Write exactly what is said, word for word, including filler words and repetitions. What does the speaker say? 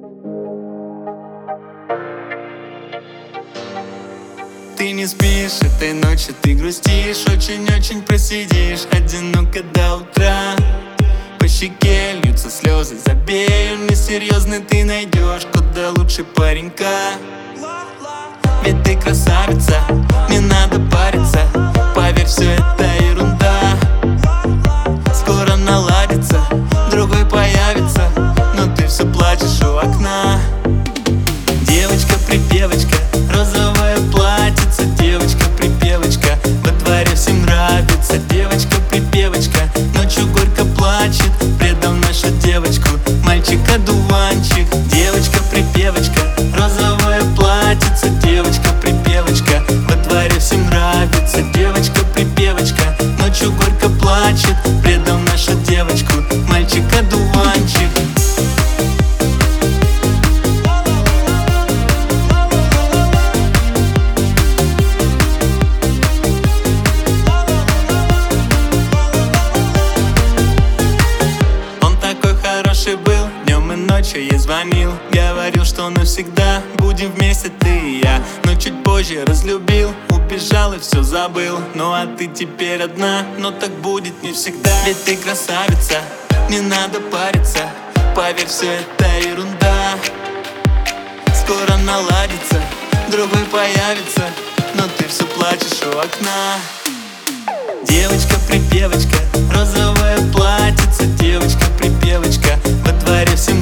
Ты не спишь этой ночью, ты грустишь, очень-очень просидишь одиноко до утра. По щеке льются слезы, забей, он несерьезный, ты найдешь куда лучше паренька. Ведь ты красавица, не надо париться, поверь, все это ерунда. Скоро наладится, другой появится, но ты все плачешь у окна. Девочка-припевочка, розовое платьице, девочка-припевочка, во дворе всем нравится. Девочка-припевочка, ночью горько плачет, предал нашу девочку мальчик-одуванчик. Девочка-припевочка, розовое платьице, девочка-припевочка, во дворе всем нравится. Девочка-припевочка, ночью горько плачет, предал нашу девочку мальчик-одуванчик. Был днем и ночью, ей звонил, говорил, что навсегда будем вместе ты и я. Но чуть позже разлюбил, убежал и все забыл. Ну а ты теперь одна, но так будет не всегда. Ведь ты красавица, не надо париться, поверь, все это ерунда. Скоро наладится, другой появится, но ты все плачешь у окна. Девочка-припевочка, розовое платьице, девочка-припевочка, во дворе всем